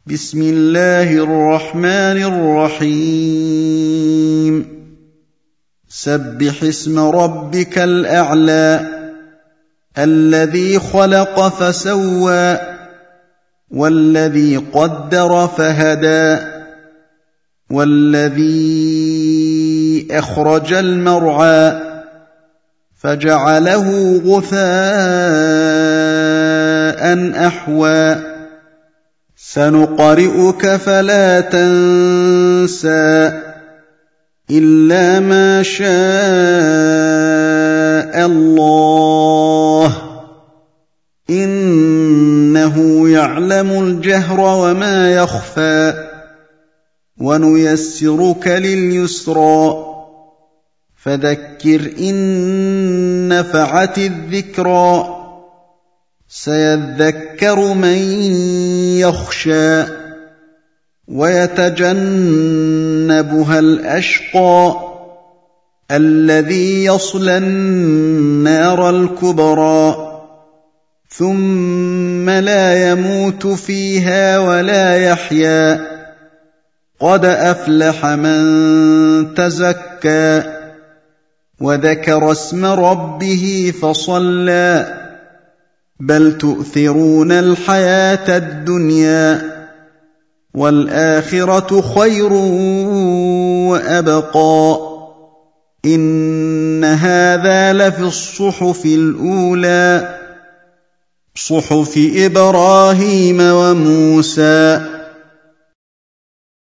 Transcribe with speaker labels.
Speaker 1: بسم الله الرحمن الرحيم سبح اسم ربك الأعلى الذي خلق فسوى والذي قدر فهدى والذي أخرج المرعى فجعله غثاء أحوى سنقرئك فلا تنسى إلا ما شاء الله إنه يعلم الجهر وما يخفى ونيسرك لليسرى فذكر إن نفعت الذكرى سيذكر من يخشى ويتجنبها الأشقى الذي يصلى النار الكبرى ثم لا يموت فيها ولا يحيا قد أفلح من تزكى وذكر اسم ربه فصلى بل تؤثرون الحياة الدنيا والآخرة خير وأبقى إن هذا لفي الصحف الأولى صحف إبراهيم وموسى